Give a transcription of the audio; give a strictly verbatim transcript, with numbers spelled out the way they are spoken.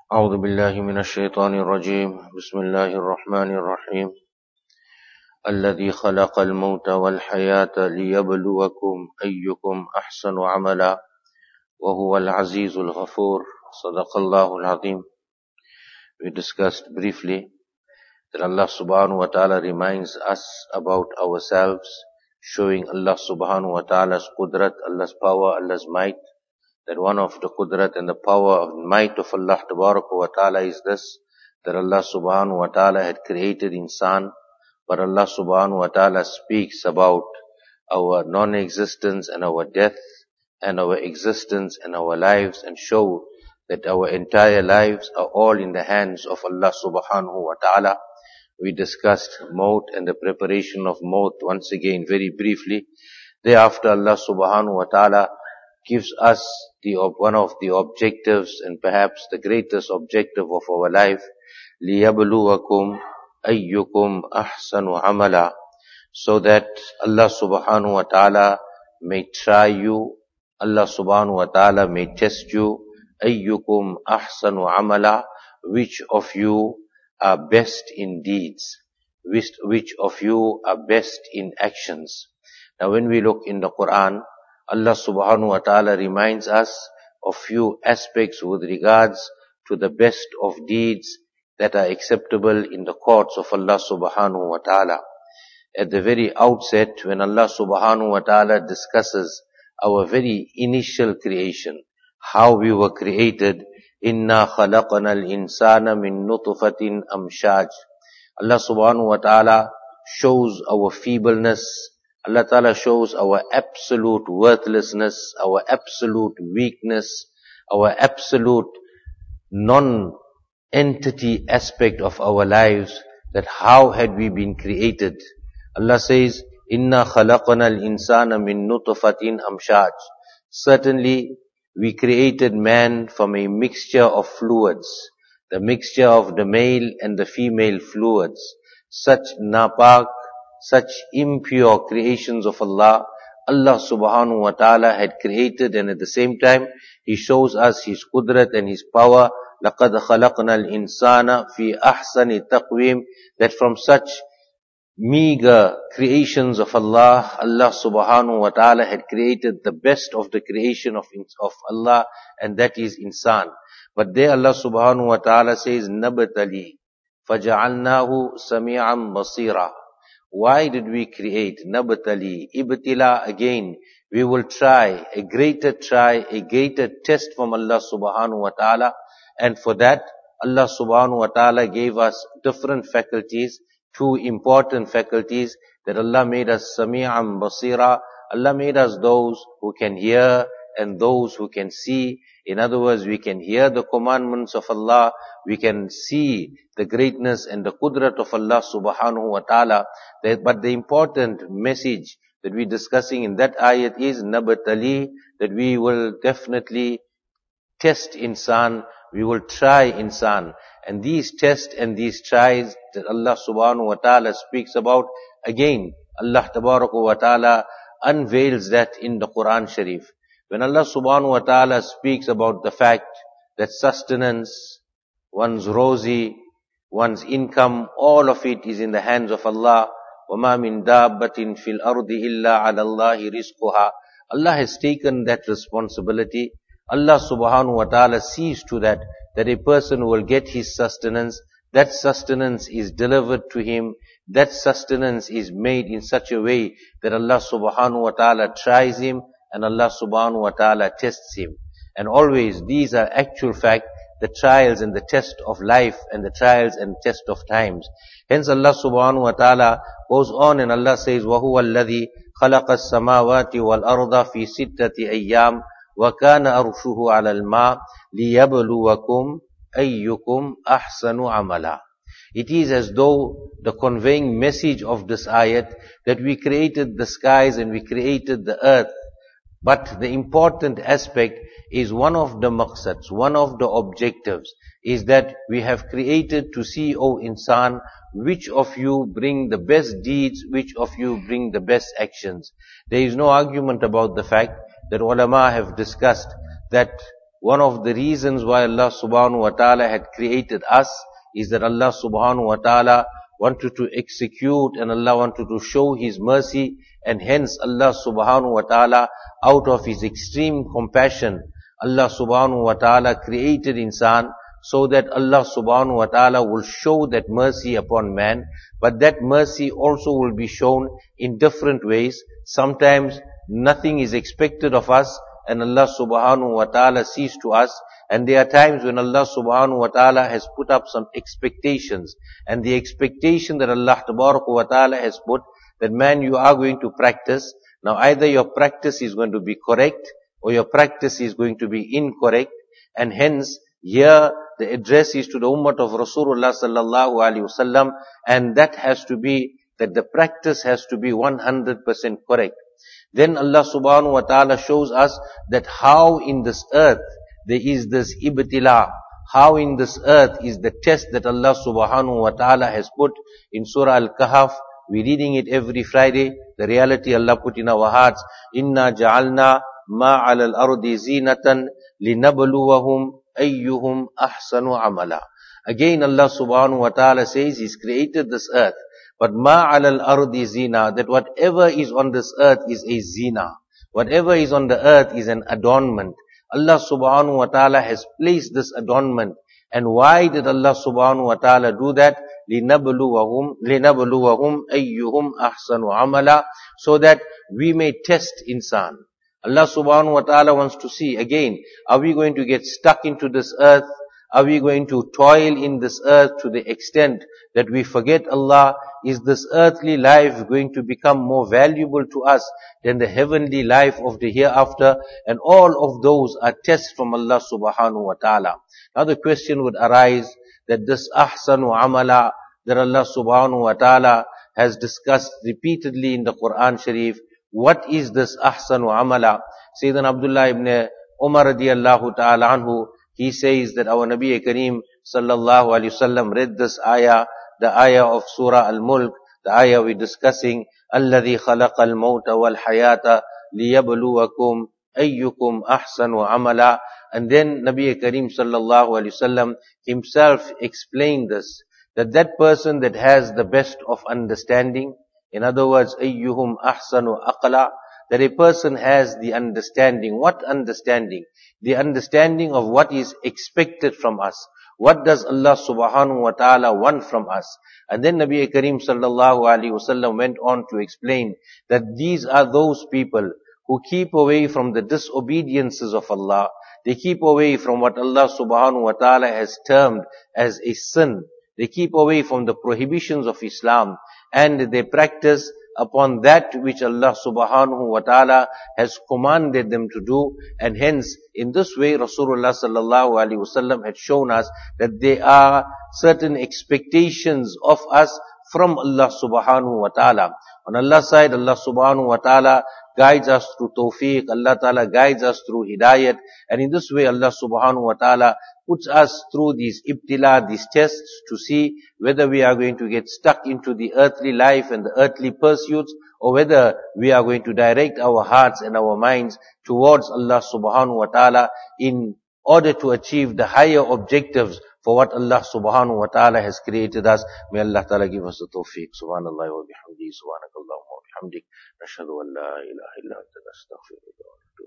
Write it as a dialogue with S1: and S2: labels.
S1: أعوذ بالله من الشيطان الرجيم بسم الله الرحمن الرحيم الذي خلق الموت والحياة ليبلوكم أيكم أحسن عملا وهو العزيز الغفور صدق الله العظيم. We discussed briefly that Allah subhanahu wa ta'ala reminds us about ourselves, showing Allah subhanahu wa ta'ala's qudrat, Allah's power, Allah's might. That one of the qudrat and the power of might of Allah wa ta'ala is this, that Allah subhanahu wa ta'ala had created insan, but Allah subhanahu wa ta'ala speaks about our non-existence and our death and our existence and our lives, and show that our entire lives are all in the hands of Allah subhanahu wa ta'ala. We discussed maut and the preparation of maut once again very briefly. Thereafter Allah subhanahu wa ta'ala gives us the one of the objectives and perhaps the greatest objective of our life, لِيَبْلُوَكُمْ أَيُّكُمْ أَحْسَنُ عَمَلًا, so that Allah subhanahu wa ta'ala may try you, Allah subhanahu wa ta'ala may test you, أَيُّكُمْ أَحْسَنُ عَمَلًا, which of you are best in deeds, which, which of you are best in actions. Now when we look in the Quran, Allah subhanahu wa ta'ala reminds us of few aspects with regards to the best of deeds that are acceptable in the courts of Allah subhanahu wa ta'ala. At the very outset, when Allah subhanahu wa ta'ala discusses our very initial creation, how we were created, inna khalaqana al-insana min nutfatin amshaj. Allah subhanahu wa ta'ala shows our feebleness. Allah Ta'ala shows our absolute worthlessness, our absolute weakness, our absolute non-entity aspect of our lives, that how had we been created. Allah says, Inna khalaqana al-insana min nutfatin amshaj. Certainly, we created man from a mixture of fluids, the mixture of the male and the female fluids. Such napak, such impure creations of Allah, Allah subhanahu wa ta'ala had created, and at the same time, He shows us His qudrat and His power. لَقَدْ خَلَقْنَا الْإِنسَانَ فِي أَحْسَنِ تَقْوِيمٍ, that from such meager creations of Allah, Allah subhanahu wa ta'ala had created the best of the creation of, of Allah, and that is insan. But there Allah subhanahu wa ta'ala says, نَبْتَلِي فَجَعَلْنَاهُ سَمِيعًا بَصِيرًا. Why did we create? Nabtali, ibtila, again, we will try, a greater try, a greater test from Allah subhanahu wa ta'ala. And for that, Allah subhanahu wa ta'ala gave us different faculties, two important faculties, that Allah made us sami'an basira. Allah made us those who can hear and those who can see. In other words, we can hear the commandments of Allah, we can see the greatness and the qudrat of Allah subhanahu wa ta'ala. But the important message that we're discussing in that ayat is nabatali, that we will definitely test insan, we will try insan. And these tests and these tries that Allah subhanahu wa ta'ala speaks about, again, Allah tabaraka wa ta'ala unveils that in the Quran Sharif. When Allah subhanahu wa ta'ala speaks about the fact that sustenance, one's rosy, one's income, all of it is in the hands of Allah. وَمَا مِن دَابَّةٍ فِي الْأَرْضِ إِلَّا عَلَى اللَّهِ رِزْقُهَا. Allah has taken that responsibility. Allah subhanahu wa ta'ala sees to that, that a person will get his sustenance. That sustenance is delivered to him. That sustenance is made in such a way that Allah subhanahu wa ta'ala tries him, and Allah subhanahu wa ta'ala tests him. And always these are actual fact, the trials and the test of life and the trials and test of times. Hence Allah subhanahu wa ta'ala goes on and Allah says, وَهُوَ الَّذِي خَلَقَ السَّمَاوَاتِ وَالْأَرْضَ فِي سِتَّةِ أَيَّامٍ وَكَانَ أَرْشُهُ عَلَى الْمَاءِ لِيَبْلُوَكُمْ أَيُّكُمْ أَحْسَنُ عَمَلًا. It is as though the conveying message of this ayat, that we created the skies and we created the earth. But the important aspect is one of the maqsads, one of the objectives, is that we have created to see, O insan, which of you bring the best deeds, which of you bring the best actions. There is no argument about the fact that ulama have discussed that one of the reasons why Allah subhanahu wa ta'ala had created us is that Allah subhanahu wa ta'ala wanted to execute and Allah wanted to show His mercy, and hence Allah subhanahu wa ta'ala, out of His extreme compassion, Allah subhanahu wa ta'ala created insan so that Allah subhanahu wa ta'ala will show that mercy upon man, but that mercy also will be shown in different ways. Sometimes nothing is expected of us and Allah subhanahu wa ta'ala sees to us, and there are times when Allah subhanahu wa ta'ala has put up some expectations, and the expectation that Allah tabaraka wa ta'ala has put, that man, you are going to practice. Now either your practice is going to be correct or your practice is going to be incorrect, and hence here the address is to the ummah of Rasulullah sallallahu alaihi wasallam, and that has to be, that the practice has to be one hundred percent correct. Then Allah subhanahu wa ta'ala shows us that how in this earth there is this ibtila, how in this earth is the test that Allah subhanahu wa ta'ala has put in Surah Al-Kahf. We're reading it every Friday. The reality Allah put in our hearts. Inna ja'alna ma 'ala al-ardi zinatan linabluwahum ayyuhum ahsanu amala. Again Allah subhanahu wa ta'ala says He's created this earth. But ma 'ala al-ardi zina, that whatever is on this earth is a zina. Whatever is on the earth is an adornment. Allah subhanahu wa ta'ala has placed this adornment. And why did Allah subhanahu wa ta'ala do that? لِنَبْلُوَهُمْ لِنَبْلُوَهُمْ أَيُّهُمْ أَحْسَنُ عَمَلًا, so that we may test insan. Allah subhanahu wa ta'ala wants to see, again, are we going to get stuck into this earth? Are we going to toil in this earth to the extent that we forget Allah? Is this earthly life going to become more valuable to us than the heavenly life of the hereafter? And all of those are tests from Allah subhanahu wa ta'ala. Now the question would arise that this ahsanu amala that Allah subhanahu wa ta'ala has discussed repeatedly in the Quran Sharif, what is this ahsanu amala? Sayyidina Abdullah ibn Umar radiyallahu ta'ala anhu, he says that our Nabi Kareem sallallahu alayhi wasallam read this ayah, the ayah of Surah Al-Mulk, the ayah we're discussing, الَّذِي خَلَقَ الْمَوْتَ وَالْحَيَاةَ لِيَبْلُوَكُمْ أَيُّكُمْ أَحْسَنُ عَمَلًا. And then Nabi Kareem sallallahu alayhi wasallam himself explained this, that that person that has the best of understanding, in other words, أَيُّهُمْ أَحْسَنُ أَقْلًا, that a person has the understanding. What understanding? The understanding of what is expected from us. What does Allah subhanahu wa ta'ala want from us? And then Nabi Kareem sallallahu alaihi wasallam went on to explain that these are those people who keep away from the disobediences of Allah. They keep away from what Allah subhanahu wa ta'ala has termed as a sin. They keep away from the prohibitions of Islam, and they practice upon that which Allah subhanahu wa ta'ala has commanded them to do. And hence, in this way, Rasulullah sallallahu alaihi wasallam had shown us that there are certain expectations of us from Allah subhanahu wa ta'ala. On Allah's side, Allah subhanahu wa ta'ala guides us through tawfiq, Allah ta'ala guides us through hidayat, and in this way Allah subhanahu wa ta'ala puts us through these ibtila, these tests, to see whether we are going to get stuck into the earthly life and the earthly pursuits, or whether we are going to direct our hearts and our minds towards Allah subhanahu wa ta'ala in order to achieve the higher objectives for what Allah subhanahu wa ta'ala has created us. May Allah ta'ala give us the tawfiq. Subhanallah wa bihamdihi, subhanakallahumma wa bihamdik, nashhadu an la ilaha illa anta nastaghfiruka wa natubu.